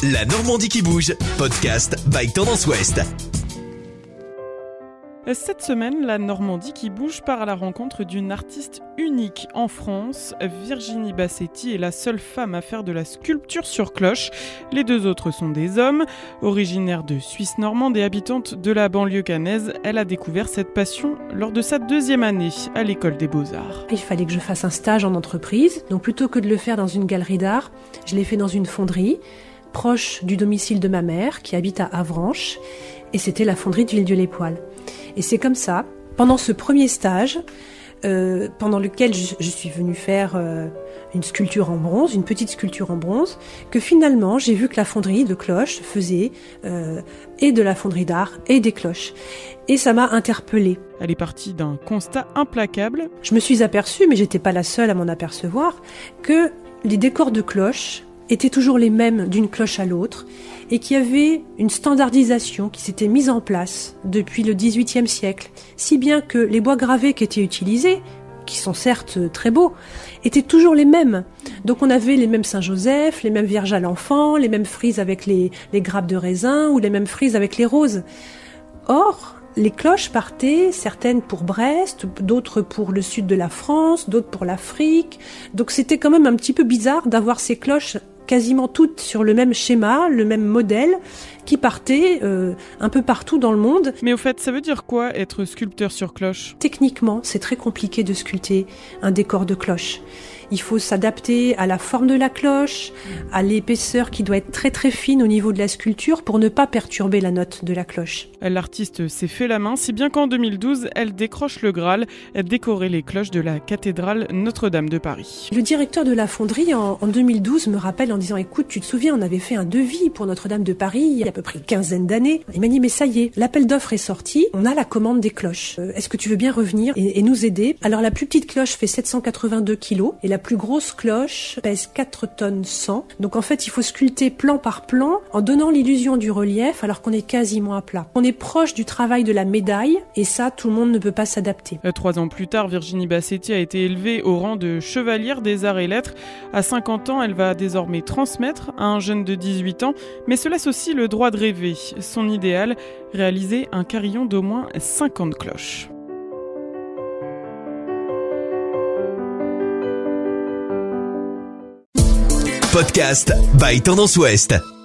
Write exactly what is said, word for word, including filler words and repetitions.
La Normandie qui bouge, podcast by Tendance Ouest. Cette semaine, la Normandie qui bouge part à la rencontre d'une artiste unique en France. Virginie Bassetti est la seule femme à faire de la sculpture sur cloche. Les deux autres sont des hommes. Originaire de Suisse normande et habitante de la banlieue caennaise, elle a découvert cette passion lors de sa deuxième année à l'école des Beaux-Arts. Il fallait que je fasse un stage en entreprise. Donc plutôt que de le faire dans une galerie d'art, je l'ai fait dans une fonderie, proche du domicile de ma mère, qui habite à Avranches. Et c'était la fonderie de Villedieu-les-Poêles. Et c'est comme ça, pendant ce premier stage, euh, pendant lequel je, je suis venue faire euh, une sculpture en bronze, une petite sculpture en bronze, que finalement j'ai vu que la fonderie de cloches faisait euh, et de la fonderie d'art et des cloches. Et ça m'a interpellée. Elle est partie d'un constat implacable. Je me suis aperçue, mais j'étais pas la seule à m'en apercevoir, que les décors de cloches étaient toujours les mêmes d'une cloche à l'autre et qu'il y avait une standardisation qui s'était mise en place depuis le dix-huitième siècle, si bien que les bois gravés qui étaient utilisés, qui sont certes très beaux, étaient toujours les mêmes. Donc on avait les mêmes Saint-Joseph, les mêmes Vierges à l'enfant, les mêmes frises avec les, les grappes de raisin ou les mêmes frises avec les roses. Or, les cloches partaient, certaines pour Brest, d'autres pour le sud de la France, d'autres pour l'Afrique. Donc c'était quand même un petit peu bizarre d'avoir ces cloches quasiment toutes sur le même schéma, le même modèle, qui partaient euh, un peu partout dans le monde. Mais au fait, ça veut dire quoi être sculpteur sur cloche ? Techniquement, c'est très compliqué de sculpter un décor de cloche. Il faut s'adapter à la forme de la cloche, à l'épaisseur qui doit être très très fine au niveau de la sculpture pour ne pas perturber la note de la cloche. L'artiste s'est fait la main, si bien qu'en deux mille douze, elle décroche le Graal, elle décorait les cloches de la cathédrale Notre-Dame de Paris. Le directeur de la fonderie en, en deux mille douze me rappelle en disant « Écoute, tu te souviens, on avait fait un devis pour Notre-Dame de Paris il y a à peu près une quinzaine d'années. » Il m'a dit « Mais ça y est, l'appel d'offres est sorti, on a la commande des cloches. Euh, est-ce que tu veux bien revenir et, et nous aider ?» Alors la plus petite cloche fait sept cent quatre-vingt-deux kilos et la plus grosse cloche pèse quatre tonnes cent. Donc en fait, il faut sculpter plan par plan en donnant l'illusion du relief alors qu'on est quasiment à plat. On est proche du travail de la médaille et ça, tout le monde ne peut pas s'adapter. Trois ans plus tard, Virginie Bassetti a été élevée au rang de chevalière des arts et lettres. À cinquante ans, elle va désormais transmettre à un jeune de dix-huit ans, mais se laisse aussi le droit de rêver. Son idéal, réaliser un carillon d'au moins cinquante cloches. Podcast by Tendance Ouest.